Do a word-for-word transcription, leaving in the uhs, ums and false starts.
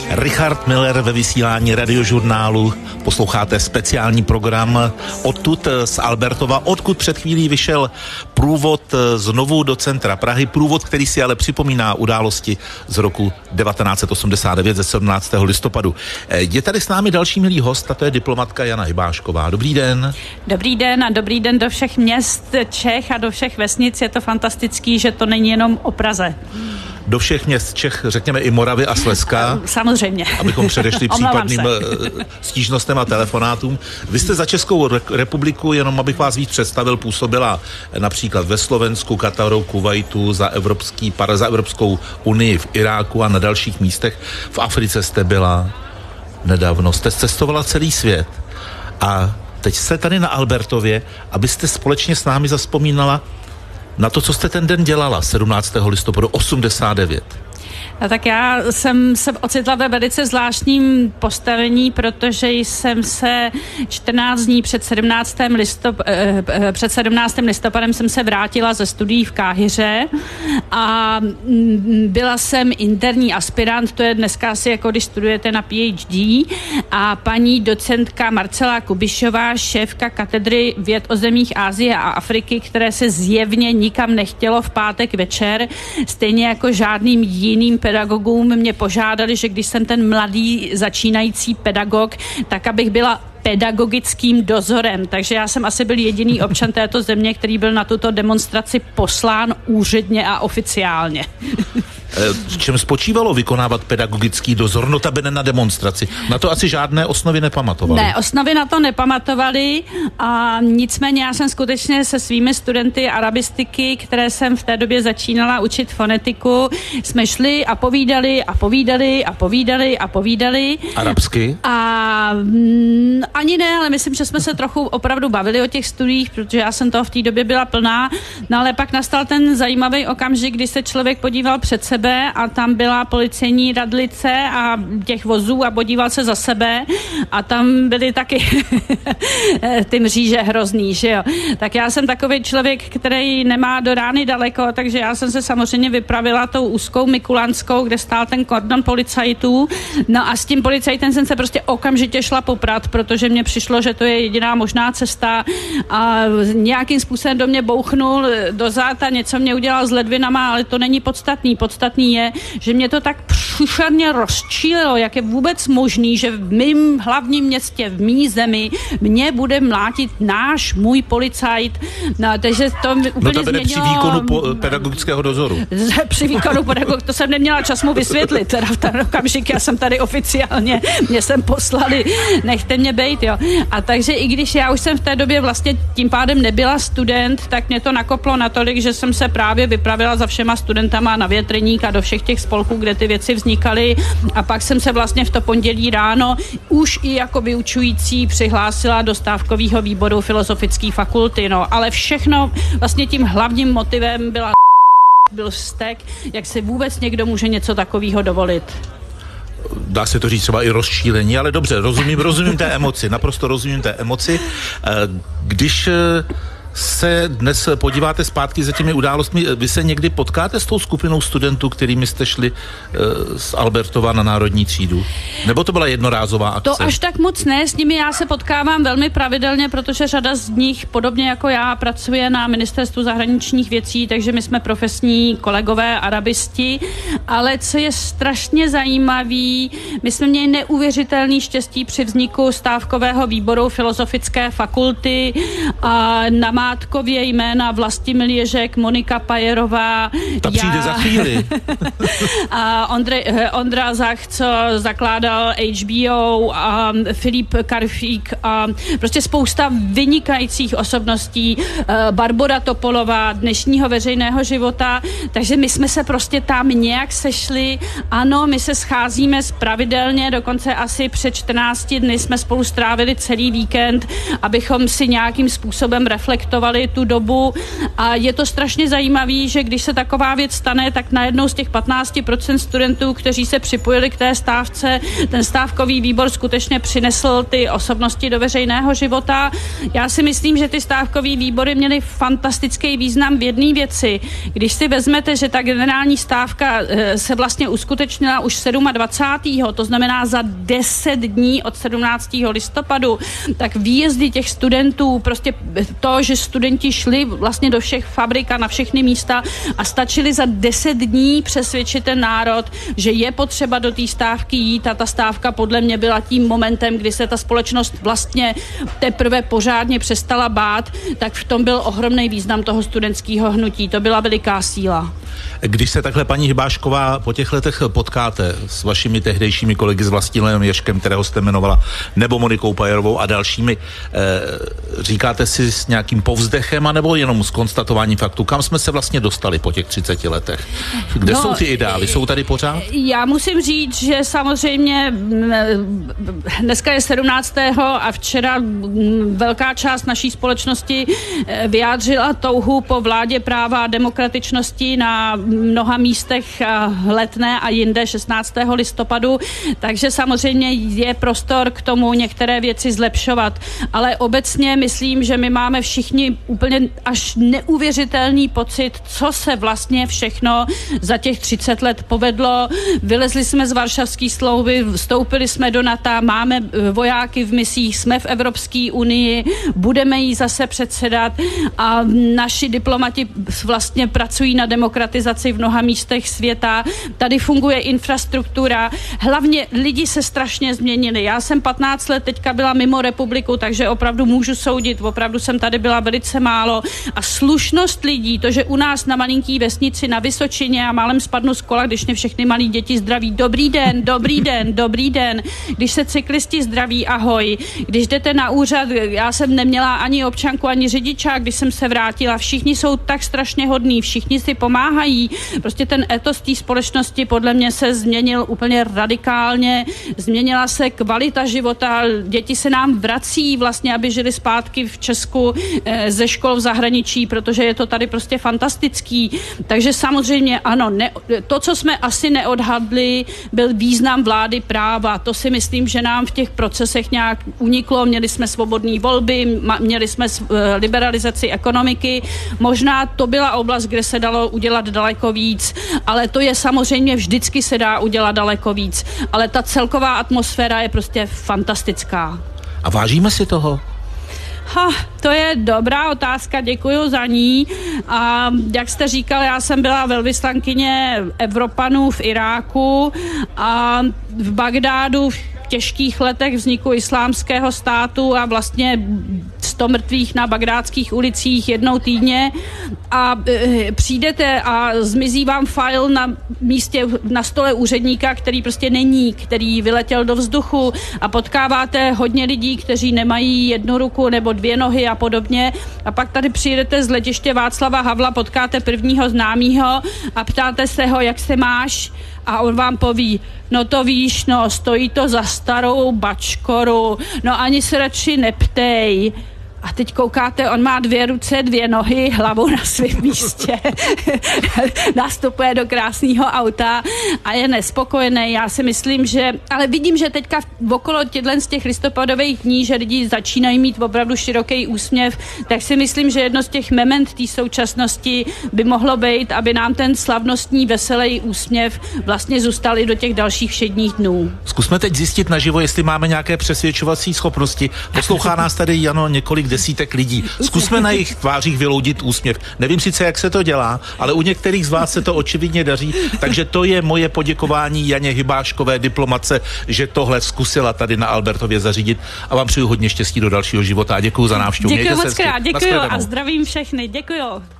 Richard Miller ve vysílání Radiožurnálu. Posloucháte speciální program odtud z Albertova, odkud před chvílí vyšel průvod znovu do centra Prahy. Průvod, který si ale připomíná události z roku devatenáct set osmdesát devět ze sedmnáctého listopadu. Je tady s námi další milý host, a to je diplomatka Jana Hybášková. Dobrý den. Dobrý den a dobrý den do všech měst Čech a do všech vesnic. Je to fantastický, že to není jenom o Praze. Do všech měst Čech, řekněme i Moravy a Slezska. Samozřejmě. Abychom předešli případným stížnostem a telefonátům. Vy jste za Českou republiku, jenom abych vás víc představil, působila například ve Slovensku, Kataru, Kuvajtu, za, Evropský, za Evropskou unii v Iráku a na dalších místech. V Africe jste byla nedávno. Jste cestovala celý svět. A teď jste tady na Albertově, abyste společně s námi zazpomínala na to, co jste ten den dělala sedmnáctého listopadu osmdesát devět. A tak já jsem se ocitla ve velice zvláštním postavení, protože jsem se čtrnáct dní před sedmnáctým listop, před sedmnáctým listopadem jsem se vrátila ze studií v Káhiře a byla jsem interní aspirant, to je dneska asi jako když studujete na P H D, a paní docentka Marcela Kubišová, šéfka katedry věd o zemích Asie a Afriky, které se zjevně nikam nechtělo v pátek večer, stejně jako žádným jiným pedagogům, mě požádali, že když jsem ten mladý začínající pedagog, tak abych byla pedagogickým dozorem. Takže já jsem asi byl jediný občan této země, který byl na tuto demonstraci poslán úředně a oficiálně. V čem spočívalo vykonávat pedagogický dozor, notabene na demonstraci? Na to asi žádné osnovy nepamatovali. Ne, osnovy na to nepamatovali a nicméně já jsem skutečně se svými studenty arabistiky, které jsem v té době začínala učit fonetiku, jsme šli a povídali a povídali a povídali a povídali. Arabsky? A mm, ani ne, ale myslím, že jsme se trochu opravdu bavili o těch studiích, protože já jsem toho v té době byla plná. No ale pak nastal ten zajímavý okamžik, kdy se člověk podíval před sebe a tam byla policejní radlice a těch vozů a podíval se za sebe a tam byly taky ty mříže hrozný, že jo. Tak já jsem takový člověk, který nemá do rány daleko, takže já jsem se samozřejmě vypravila tou úzkou Mikulanskou, kde stál ten kordon policajtů. No a s tím policajtem jsem se prostě okamžitě šla poprat, protože mně přišlo, že to je jediná možná cesta a nějakým způsobem do mě bouchnul dozad a něco mě udělal s ledvinama, ale to není podstatný. Podstatný je, že mě to tak příšerně rozčílilo, jak je vůbec možný, že v mém hlavním městě, v mý zemi, mě bude mlátit náš, můj policajt. No, takže to úplně no to změnilo... při výkonu po, pedagogického dozoru. Při výkonu pedagog, to jsem neměla čas mu vysvětlit, teda v ten okamžik, já jsem tady oficiálně, mě jsem poslali, nechte mě bejt, jo. A takže i když já už jsem v té době vlastně tím pádem nebyla student, tak mě to nakoplo natolik, že jsem se právě vypravila za všema studentama na větreník a do všech těch spolků, kde ty věci vznikaly, a pak jsem se vlastně v to pondělí ráno už i jako vyučující přihlásila do stávkového výboru Filozofické fakulty, no, ale všechno vlastně tím hlavním motivem byla byl vztek, jak si vůbec někdo může něco takového dovolit. Dá se to říct třeba i rozčílení, ale dobře, rozumím, rozumím té emoci, naprosto rozumím té emoci. Když se dnes podíváte zpátky za těmi událostmi, vy se někdy potkáte s tou skupinou studentů, kterými jste šli uh, z Albertova na národní třídu? Nebo to byla jednorázová akce? To až tak moc ne, s nimi já se potkávám velmi pravidelně, protože řada z nich, podobně jako já, pracuje na Ministerstvu zahraničních věcí, takže my jsme profesní kolegové arabisti, ale co je strašně zajímavý, my jsme měli neuvěřitelný štěstí při vzniku stávkového výboru Filozofické fakulty a na Mátkově jména Vlastimil Ježek, Monika Pajerová. Ta přijde já, za chvíli. A Ondrej, Ondra Zach, co zakládal H B O, a Filip Karfík a prostě spousta vynikajících osobností, Barbora Topolová, dnešního veřejného života, takže my jsme se prostě tam nějak sešli. Ano, my se scházíme pravidelně, dokonce asi před čtrnácti dny jsme spolu strávili celý víkend, abychom si nějakým způsobem reflektovali pamatovali tu dobu a je to strašně zajímavý, že když se taková věc stane, tak najednou z těch patnáct procent studentů, kteří se připojili k té stávce, ten stávkový výbor skutečně přinesl ty osobnosti do veřejného života. Já si myslím, že ty stávkový výbory měly fantastický význam v jedné věci. Když si vezmete, že ta generální stávka se vlastně uskutečnila už dvacátého sedmého to znamená za deset dní od sedmnáctého listopadu, tak výjezdy těch studentů, prostě to, že studenti šli vlastně do všech fabrik a na všechny místa a stačili za deset dní přesvědčit ten národ, že je potřeba do té stávky jít a ta stávka podle mě byla tím momentem, kdy se ta společnost vlastně teprve pořádně přestala bát, tak v tom byl ohromný význam toho studentského hnutí. To byla veliká síla. Když se takhle, paní Hybášková, po těch letech potkáte s vašimi tehdejšími kolegy, s Vlastimilem Ježkem, kterého jste jmenovala, nebo Monikou Pajerovou a dalšími, e, říkáte si s nějakým povzdechem, anebo jenom s konstatováním faktu, kam jsme se vlastně dostali po těch třiceti letech? Kde no, jsou ty ideály? Jsou tady pořád? Já musím říct, že samozřejmě dneska je sedmnáctého a včera velká část naší společnosti vyjádřila touhu po vládě práva a demokratičnosti na mnoha místech Letné a jinde šestnáctého listopadu, takže samozřejmě je prostor k tomu některé věci zlepšovat, ale obecně myslím, že my máme všichni úplně až neuvěřitelný pocit, co se vlastně všechno za těch třicet let povedlo. Vylezli jsme z Varšavské smlouvy, vstoupili jsme do NATO, máme vojáky v misích, jsme v Evropské unii, budeme jí zase předsedat a naši diplomati vlastně pracují na demokratizaci v mnoha místech světa. Tady funguje infrastruktura. Hlavně lidi se strašně změnili. Já jsem patnáct let teďka byla mimo republiku, takže opravdu můžu soudit. Opravdu jsem tady byla velice málo. A slušnost lidí, to, že u nás na malinký vesnici na Vysočině a málem spadnu z kola, když mě všechny malí děti zdraví. Dobrý den, dobrý den, dobrý den. Když se cyklisti zdraví, ahoj. Když jdete na úřad, já jsem neměla ani občanku, ani řidičák, když jsem se vrátila. Všichni jsou tak strašně hodní, všichni si pomáhají. Prostě ten etos té společnosti podle mě se změnil úplně radikálně. Změnila se kvalita života. Děti se nám vrací vlastně, aby žili zpátky v Česku e, ze škol v zahraničí, protože je to tady prostě fantastický. Takže samozřejmě ano, ne, to, co jsme asi neodhadli, byl význam vlády práva. To si myslím, že nám v těch procesech nějak uniklo. Měli jsme svobodné volby, měli jsme liberalizaci ekonomiky. Možná to byla oblast, kde se dalo udělat daleko víc, ale to je samozřejmě, vždycky se dá udělat daleko víc. Ale ta celková atmosféra je prostě fantastická. A vážíme si toho? Ha, to je dobrá otázka, děkuji za ní. A jak jste říkal, já jsem byla velvyslankyně Evropanů v Iráku a v Bagdádu v těžkých letech vzniku islámského státu a vlastně sto mrtvých na bagdátských ulicích jednou týdně a e, přijdete a zmizí vám file na místě, na stole úředníka, který prostě není, který vyletěl do vzduchu a potkáváte hodně lidí, kteří nemají jednu ruku nebo dvě nohy a podobně a pak tady přijedete z letiště Václava Havla, potkáte prvního známýho a ptáte se ho, jak se máš a on vám poví, no to víš, no stojí to za starou bačkoru, no ani se radši neptej. A teď koukáte, on má dvě ruce, dvě nohy, hlavu na svém místě. Nastupuje do krásného auta a je nespokojený. Já si myslím, že... Ale vidím, že teďka okolo těchto z těch listopadových dní, že lidi začínají mít opravdu široký úsměv, tak si myslím, že jedno z těch moment té současnosti by mohlo být, aby nám ten slavnostní, veselý úsměv vlastně zůstal i do těch dalších všedních dnů. Zkusme teď zjistit naživo, jestli máme nějaké přesvědčovací schopnosti. Poslouchá nás tady, Jano, několik desítek lidí. Zkusme na jejich tvářích vyloudit úsměv. Nevím sice, jak se to dělá, ale u některých z vás se to očividně daří, takže to je moje poděkování Janě Hybáškové, diplomatce, že tohle zkusila tady na Albertově zařídit a vám přeju hodně štěstí do dalšího života a děkuji za návštěvu. Děkuji moc krát, děkuji a zdravím všechny, děkuji.